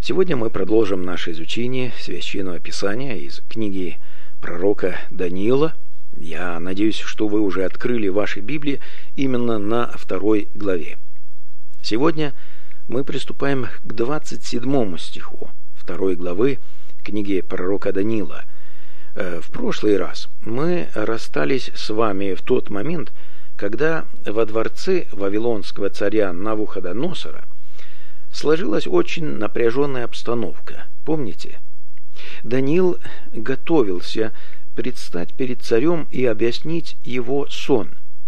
Сегодня мы продолжим наше изучение Священного Писания из книги пророка Даниила. Я надеюсь, что вы уже открыли ваши Библии именно на 2 главе. Сегодня мы приступаем к 27 стиху 2 главы книги пророка Даниила. В прошлый раз мы расстались с вами в тот момент, когда во дворце вавилонского царя Навуходоносора сложилась очень напряженная обстановка. Помните? Даниил готовился предстать перед царем и объяснить его сон.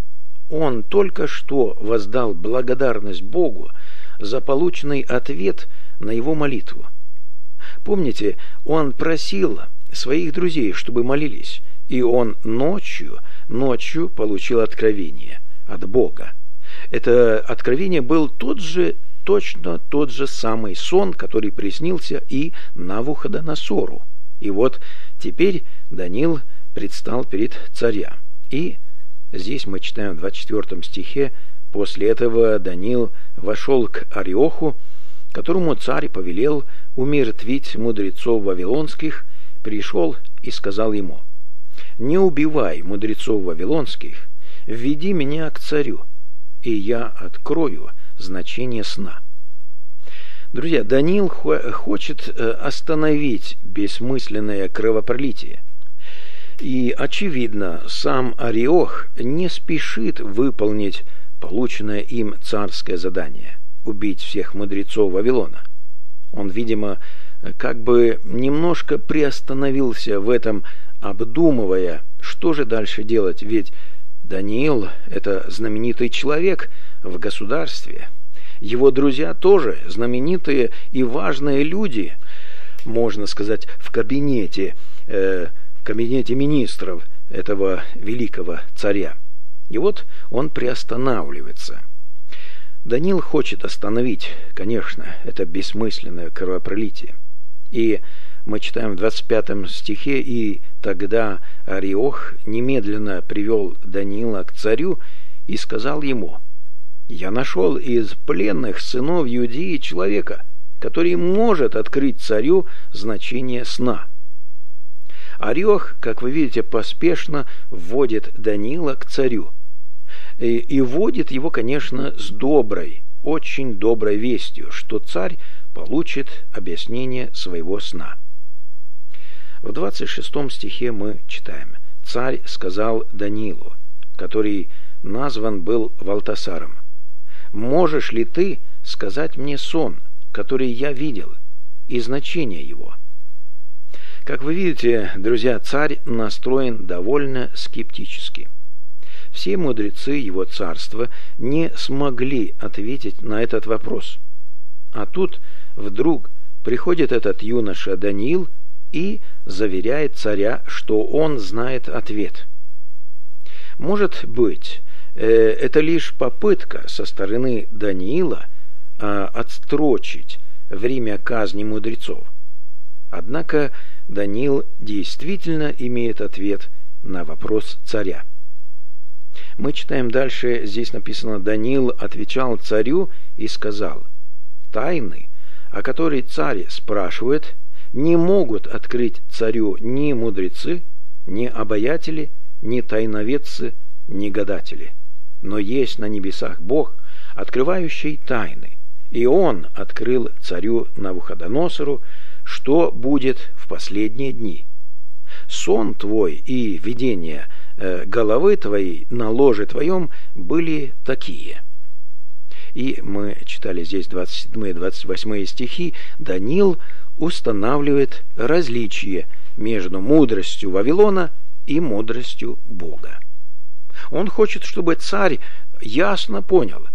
Он только что воздал благодарность Богу за полученный ответ на его молитву. Помните, он просил своих друзей, чтобы молились, и он ночью получил откровение от Бога. Это откровение был точно тот же самый сон, который приснился и Навуходоносору. И вот теперь Даниил предстал перед царя. И здесь мы читаем в 24 стихе: «После этого Даниил вошел к Ариоху, которому царь повелел умертвить мудрецов вавилонских, пришел и сказал ему: „Не убивай мудрецов вавилонских, введи меня к царю, и я открою значение сна“». Друзья, Даниил хочет остановить бессмысленное кровопролитие. И, очевидно, сам Ариох не спешит выполнить полученное им царское задание – убить всех мудрецов Вавилона. Он, видимо, как бы немножко приостановился в этом, обдумывая, что же дальше делать, ведь Даниил – это знаменитый человек в государстве. Его друзья тоже знаменитые и важные люди, можно сказать, в кабинете министров этого великого царя. И вот он приостанавливается. Даниил хочет остановить, конечно, это бессмысленное кровопролитие. И мы читаем в 25 стихе: «И тогда Ариох немедленно привел Даниила к царю и сказал ему: „Я нашел из пленных сынов Иудеи человека, который может открыть царю значение сна“». Ариох, как вы видите, поспешно вводит Даниила к царю. И вводит его, конечно, с очень доброй вестью, что царь получит объяснение своего сна. В 26 стихе мы читаем: «Царь сказал Даниилу, который назван был Валтасаром: „Можешь ли ты сказать мне сон, который я видел, и значение его?“». Как вы видите, друзья, царь настроен довольно скептически. Все мудрецы его царства не смогли ответить на этот вопрос. А тут вдруг приходит этот юноша Даниил и заверяет царя, что он знает ответ. Может быть, это лишь попытка со стороны Даниила отстрочить время казни мудрецов. Однако Даниил действительно имеет ответ на вопрос царя. Мы читаем дальше, здесь написано: «Даниил отвечал царю и сказал: „Тайны, о которой царь спрашивает, не могут открыть царю ни мудрецы, ни обаятели, ни тайноведцы, ни гадатели. Но есть на небесах Бог, открывающий тайны, и Он открыл царю Навуходоносору, что будет в последние дни. Сон твой и видение головы твоей на ложе твоем были такие». И мы читали здесь 27 и 28 стихи. Даниил устанавливает различие между мудростью Вавилона и мудростью Бога. Он хочет, чтобы царь ясно понял,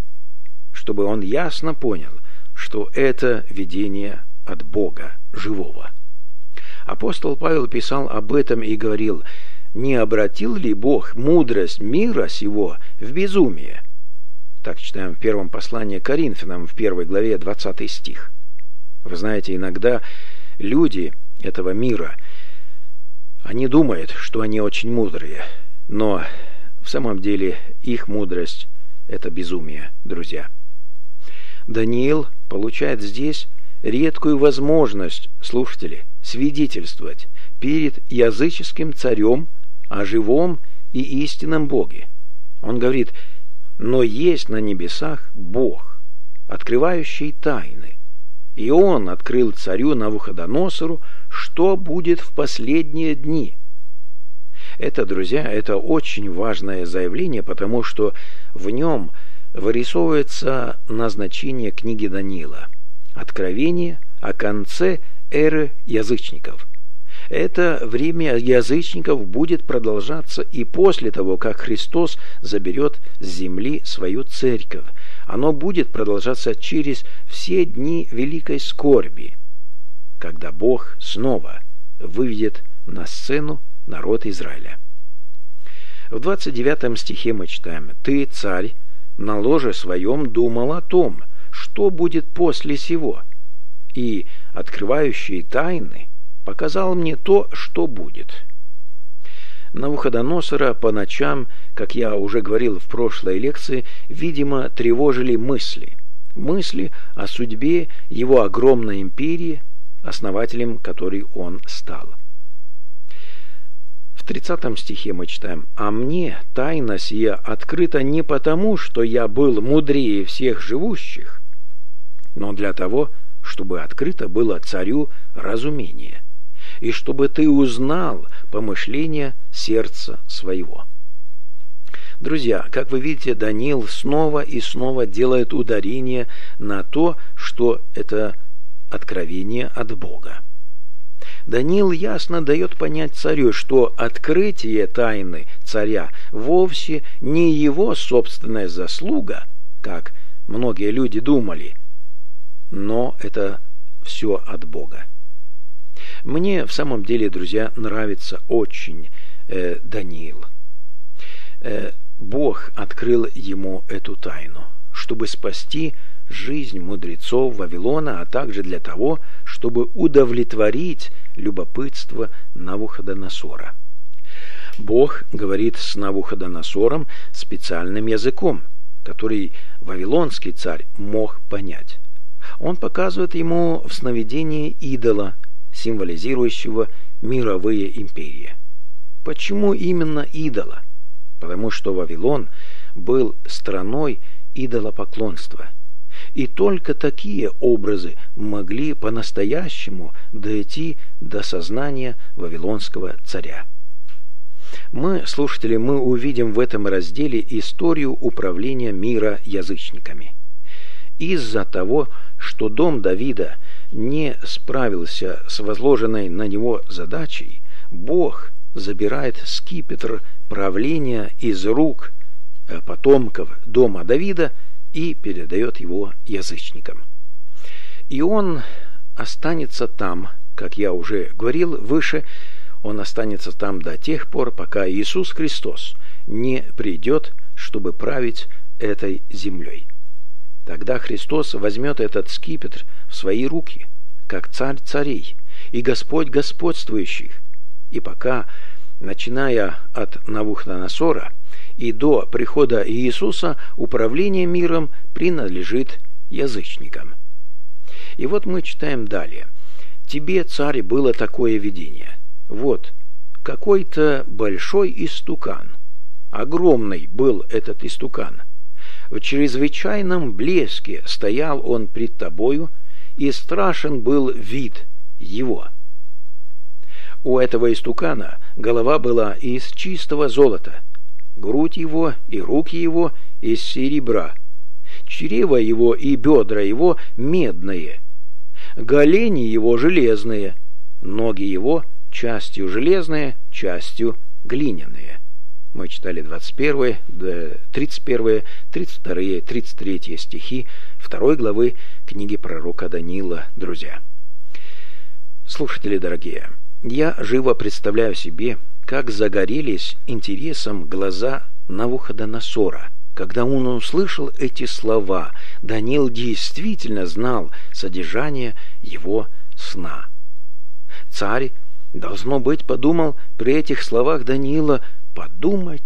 что это видение от Бога живого. Апостол Павел писал об этом и говорил: «Не обратил ли Бог мудрость мира сего в безумие?». Так читаем в первом послании к Коринфянам, в 1 главе, 20 стих. Вы знаете, иногда люди этого мира, они думают, что они очень мудрые, но в самом деле их мудрость – это безумие, друзья. Даниил получает здесь редкую возможность, слушатели, свидетельствовать перед языческим царем о живом и истинном Боге. Он говорит: «Но есть на небесах Бог, открывающий тайны, и Он открыл царю Навуходоносору, что будет в последние дни». Это, друзья, это очень важное заявление, потому что в нем вырисовывается назначение книги Даниила, откровение о конце эры язычников. Это время язычников будет продолжаться и после того, как Христос заберет с земли свою церковь. Оно будет продолжаться через все дни великой скорби, когда Бог снова выведет на сцену народ Израиля. В 29 стихе мы читаем: «Ты, царь, на ложе своем думал о том, что будет после сего, и, открывающий тайны, показал мне то, что будет». Навуходоносора по ночам, как я уже говорил в прошлой лекции, видимо, тревожили мысли о судьбе его огромной империи, основателем которой он стал. В 30 стихе мы читаем: «А мне тайна сия открыта не потому, что я был мудрее всех живущих, но для того, чтобы открыто было царю разумение, и чтобы ты узнал помышления сердца своего». Друзья, как вы видите, Даниил снова и снова делает ударение на то, что это откровение от Бога. Даниил ясно дает понять царю, что открытие тайны царя вовсе не его собственная заслуга, как многие люди думали, но это все от Бога. Мне в самом деле, друзья, нравится очень Даниил. Бог открыл ему эту тайну, чтобы спасти жизнь мудрецов Вавилона, а также для того, чтобы удовлетворить любопытство Навуходоносора. Бог говорит с Навуходоносором специальным языком, который вавилонский царь мог понять. Он показывает ему в сновидении идола, символизирующего мировые империи. Почему именно идола? Потому что Вавилон был страной идолопоклонства. И только такие образы могли по-настоящему дойти до сознания вавилонского царя. Мы, слушатели, мы увидим в этом разделе историю управления мира язычниками. Из-за того, что дом Давида не справился с возложенной на него задачей, Бог забирает скипетр правления из рук потомков дома Давида и передает его язычникам. И он останется там, как я уже говорил выше, он останется там до тех пор, пока Иисус Христос не придет, чтобы править этой землей. Тогда Христос возьмет этот скипетр в свои руки, как царь царей и Господь господствующих. И пока, начиная от Навуходоносора и до прихода Иисуса, управление миром принадлежит язычникам. И вот мы читаем далее. «Тебе, царь, было такое видение. Вот, какой-то большой истукан. Огромный был этот истукан. В чрезвычайном блеске стоял он пред тобою, и страшен был вид его. У этого истукана голова была из чистого золота, грудь его и руки его из серебра, чрево его и бедра его медные, голени его железные, ноги его частью железные, частью глиняные». Мы читали 21, 31, 32, 33 стихи 2 главы книги пророка Даниила, друзья. Слушатели дорогие, я живо представляю себе, как загорелись интересом глаза Навуходоносора, когда он услышал эти слова. Даниил действительно знал содержание его сна. Царь, должно быть, подумал при этих словах Даниила: подумать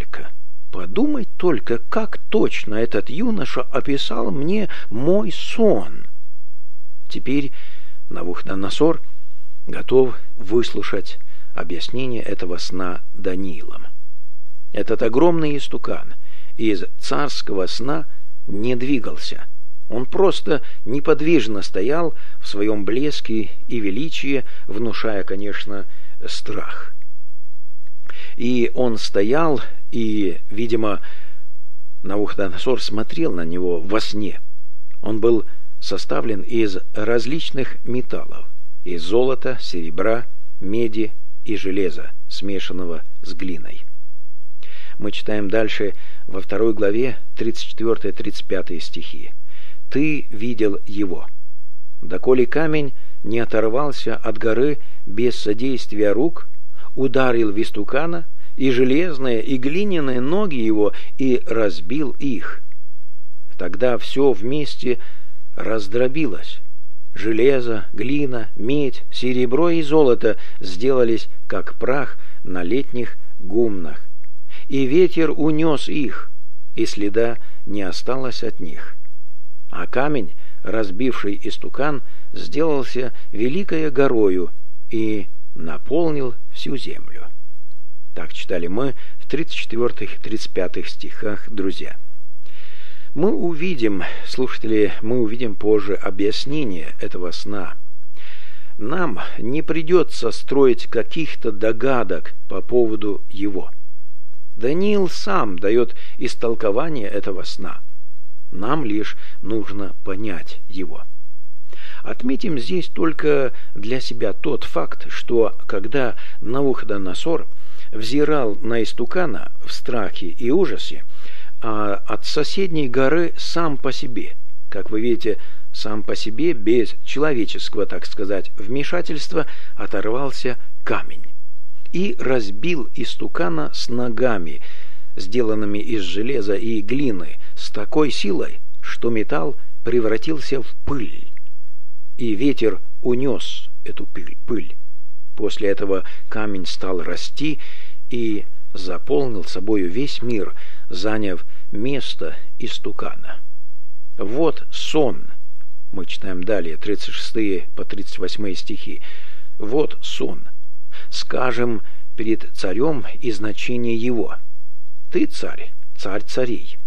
только, как точно этот юноша описал мне мой сон. Теперь Навуходоносор готов выслушать объяснение этого сна Даниилом. Этот огромный истукан из царского сна не двигался. Он просто неподвижно стоял в своем блеске и величии, внушая, конечно, страх. И он стоял, и, видимо, Навуходоносор смотрел на него во сне. Он был составлен из различных металлов, из золота, серебра, меди и железа, смешанного с глиной. Мы читаем дальше во 2 главе 34-35 стихи. «Ты видел его, доколе камень не оторвался от горы без содействия рук, ударил в истукана, и железные, и глиняные ноги его, и разбил их. Тогда все вместе раздробилось. Железо, глина, медь, серебро и золото сделались, как прах на летних гумнах. И ветер унес их, и следа не осталось от них. А камень, разбивший истукан, сделался великою горою и наполнил всю землю». Так читали мы в 34-35 стихах, друзья. Мы увидим, слушатели, позже объяснение этого сна. Нам не придется строить каких-то догадок по поводу его. Даниил сам дает истолкование этого сна. Нам лишь нужно понять его. Отметим здесь только для себя тот факт, что когда Навуходоносор взирал на истукана в страхе и ужасе, а от соседней горы сам по себе, как вы видите, сам по себе, без человеческого, так сказать, вмешательства, оторвался камень и разбил истукана с ногами, сделанными из железа и глины, с такой силой, что металл превратился в пыль, и ветер унес эту пыль. После этого камень стал расти и заполнил собою весь мир, заняв место истукана. Вот сон. Мы читаем далее 36 по 38 стихи. Вот сон. Скажем перед царем и значение его. Ты царь, царь царей,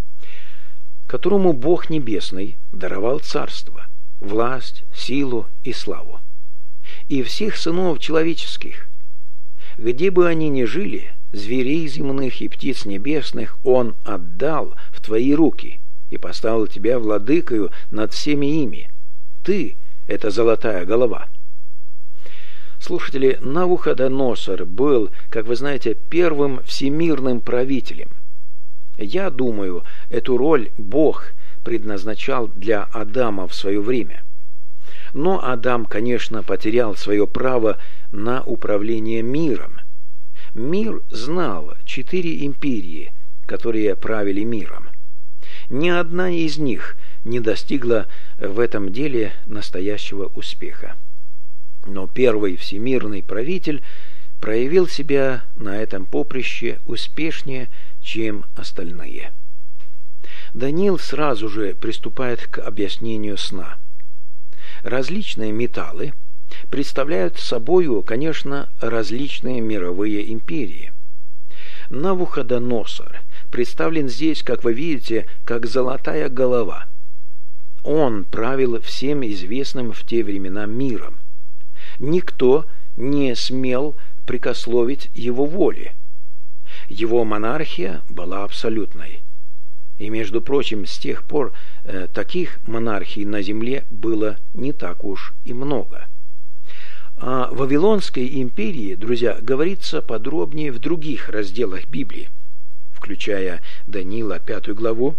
которому Бог Небесный даровал царство, власть, силу и славу, и всех сынов человеческих. Где бы они ни жили, зверей земных и птиц небесных Он отдал в твои руки и поставил тебя владыкою над всеми ими. Ты — это золотая голова». Слушатели, Навуходоносор был, как вы знаете, первым всемирным правителем. Я думаю, эту роль Бог предназначал для Адама в свое время. Но Адам, конечно, потерял свое право на управление миром. Мир знал 4 империи, которые правили миром. Ни одна из них не достигла в этом деле настоящего успеха. Но первый всемирный правитель проявил себя на этом поприще успешнее, чем остальные. Даниил сразу же приступает к объяснению сна. Различные металлы представляют собою, конечно, различные мировые империи. Навуходоносор представлен здесь, как вы видите, как золотая голова. Он правил всем известным в те времена миром. Никто не смел прекословить его воле. Его монархия была абсолютной. И, между прочим, с тех пор таких монархий на земле было не так уж и много. О Вавилонской империи, друзья, говорится подробнее в других разделах Библии, включая Даниила 5 главу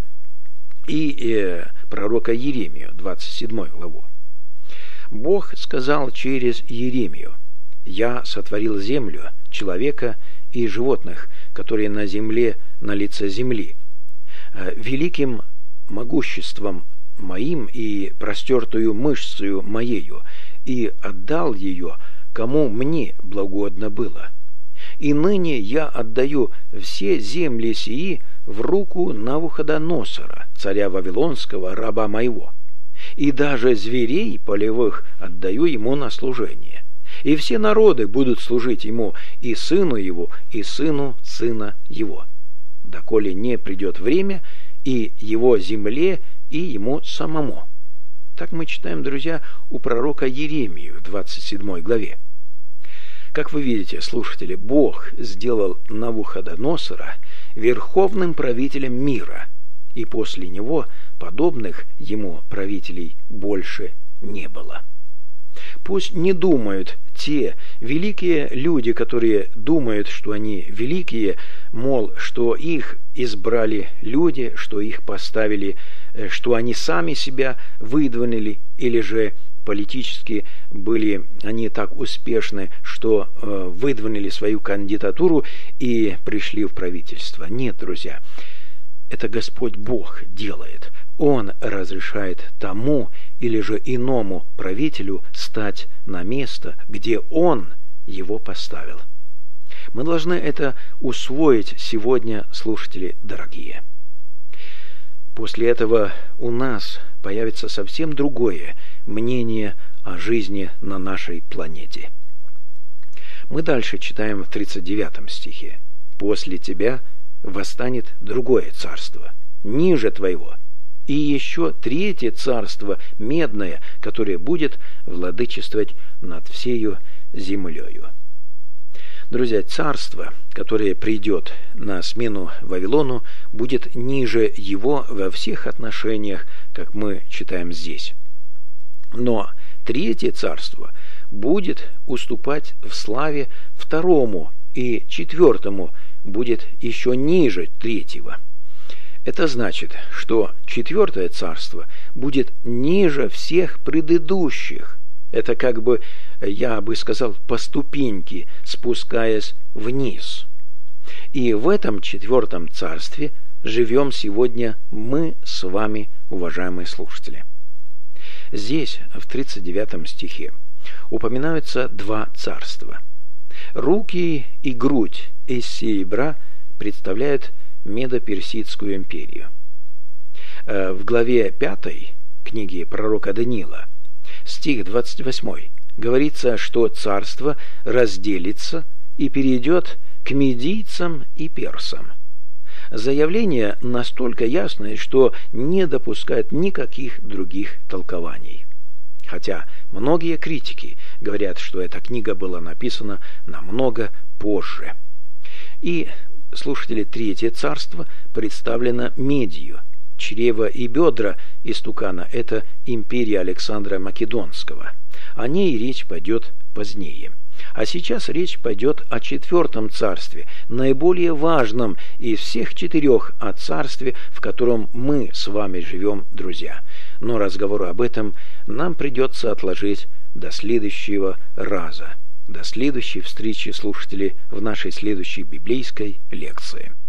и пророка Иеремию 27 главу. Бог сказал через Иеремию: «Я сотворил землю, человека и животных, которые на земле, на лице земли, великим могуществом моим и простертую мышцею моею, и отдал ее, кому мне благугодно было. И ныне я отдаю все земли сии в руку Навуходоносора, царя Вавилонского, раба моего, и даже зверей полевых отдаю ему на служение. И все народы будут служить ему, и сыну его, и сыну сына его, доколе не придет время и его земле, и ему самому». Так мы читаем, друзья, у пророка Иеремии в 27 главе. Как вы видите, слушатели, Бог сделал Навуходоносора верховным правителем мира, и после него подобных ему правителей больше не было. Пусть не думают те великие люди, которые думают, что они великие, мол, что их избрали люди, что их поставили, что они сами себя выдвинули, или же политически были они так успешны, что выдвинули свою кандидатуру и пришли в правительство. Нет, друзья, это Господь Бог делает. Он разрешает тому или же иному правителю стать на место, где Он его поставил. Мы должны это усвоить сегодня, слушатели дорогие. После этого у нас появится совсем другое мнение о жизни на нашей планете. Мы дальше читаем в 39 стихе. «После тебя восстанет другое царство, ниже твоего, и еще третье царство медное, которое будет владычествовать над всею землею». Друзья, царство, которое придет на смену Вавилону, будет ниже его во всех отношениях, как мы читаем здесь. Но третье царство будет уступать в славе второму, и четвертому будет еще ниже третьего. Это значит, что четвертое царство будет ниже всех предыдущих. Это как бы, я бы сказал, по ступеньке, спускаясь вниз. И в этом четвертом царстве живем сегодня мы с вами, уважаемые слушатели. Здесь, в 39 стихе, упоминаются два царства. Руки и грудь из серебра представляют Медо-Персидскую империю. В главе 5 книги пророка Даниила, стих 28, говорится, что царство разделится и перейдет к медийцам и персам. Заявление настолько ясное, что не допускает никаких других толкований. Хотя многие критики говорят, что эта книга была написана намного позже. И, слушатели, третье царство представлено медью. Чрево и бедра истукана – это империя Александра Македонского. О ней речь пойдет позднее. А сейчас речь пойдет о четвертом царстве, наиболее важном из всех четырех, о царстве, в котором мы с вами живем, друзья. Но разговор об этом нам придется отложить до следующего раза, до следующей встречи, слушатели, в нашей следующей библейской лекции.